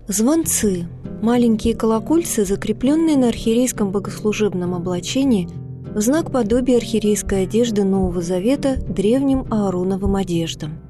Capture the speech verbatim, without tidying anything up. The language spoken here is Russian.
Звонцы – маленькие колокольцы, закрепленные на архиерейском богослужебном облачении в знак подобия архиерейской одежды Нового Завета древним Аароновым одеждам.